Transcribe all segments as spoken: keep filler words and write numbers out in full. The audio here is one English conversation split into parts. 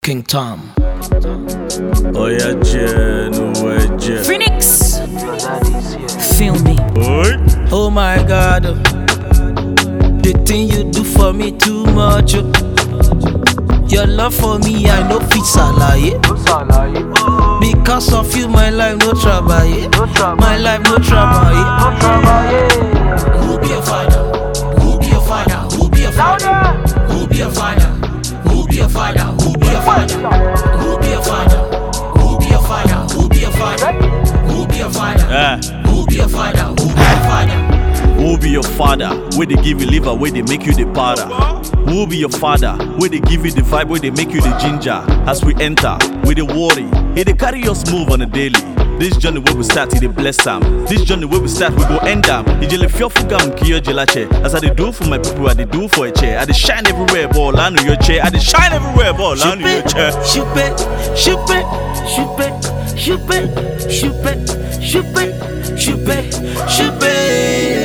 King Tom. Oh yeah, Jen, oh yeah. Phoenix, feel me. Oi. Oh my God, oh. The thing you do for me too much. Oh. Your love for me, I know fit salaye. Because of you, my life no trouble. Yeah? My life no trouble. Yeah? Who be your father? Who be your father? Who be your father? Who be your father? Who be your father? Who be your father? Who be your father? Who be your father? Who be your father? Who be your father? Ah. Who be your father? Who be your father? Who be your father? Where they give you liver, where they make you the powder. Who be your father? Where they give you the vibe, where they make you the ginger. As we enter, with the worry, hey, they carry us move on a daily. This journey where we start, they bless them. This journey where we start, we go end them. You jelly fearful gum, kill jelache. As I they do for my people, I they do for a chair. I they shine everywhere, ball, I know your chair. I they shine everywhere, ball, I know your chair. Shoot it, shoot it, shoot it, shoot it, shoot it, shoot it, shoot it, shoot it.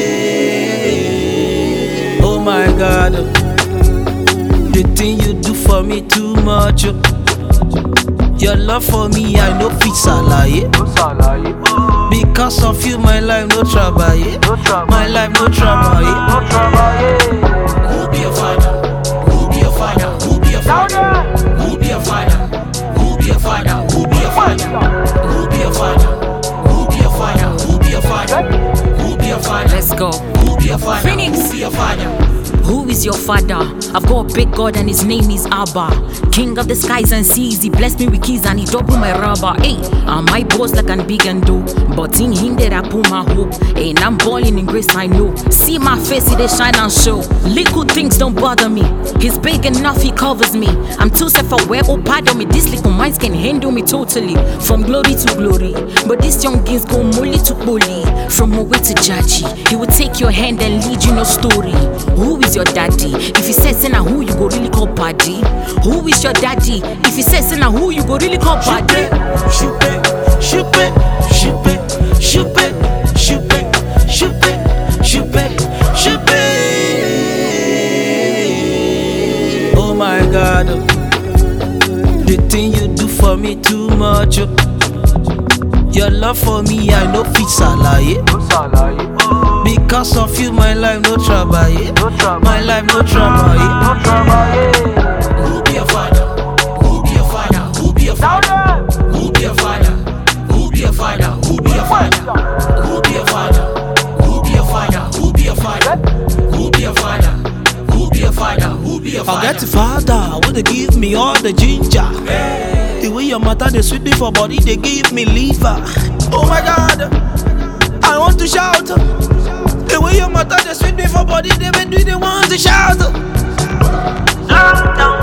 Oh my God, the thing you do for me too much. Your love for me, I know fit salaye. Because of you, my life no trouble. Yeah? My life no trouble. Yeah? Who be your father? Who be your father? Who be your father? Who be your father? Who be your father? Who be your father? Who be your father? Who be your father? Who be your father? Who be your father? Let's go. Who be your father? Phoenix. Who be your father? Who is your father? I've got a big God and his name is Abba. King of the skies and seas, he blessed me with keys and he double my rubber. Hey, I'm my boss like I'm big and do, but in him that I put my hope. Hey, and I'm balling in grace, I know. See my face, it they shine and show. Little things don't bother me. He's big enough, he covers me. I'm too self-aware, oh pardon me. These little minds can handle me totally. From glory to glory, but these young kids go molly to bully. From away to Jaji, he will take your hand and lead you no story. Who is your daddy? If he says now who you go really call paddy? Who is your daddy? If he says now who you go really call paddy? Shoot it, shoot it, shoot it, shoot it, shoot it, shoot it, shoot it, shoot it. Oh my God, the thing you do for me too much. Your love for me, I know fit salaye. Because of you, my life no trouble. Yeah? My life no trouble. Yeah? Who be your father? Who be your father? Who be your father? Who be your father? Who be your father? Who be your father? Who be your father? Who be your father? Who be your father? Who be your father? Who be your father? Who be your father? Forget the father, would they give me all the ginger? The way your mother they sweet me for body, they give me liver. Oh my God, I want to shout. The way your mother they sweet me for body, they make me they want to shout. Down, down.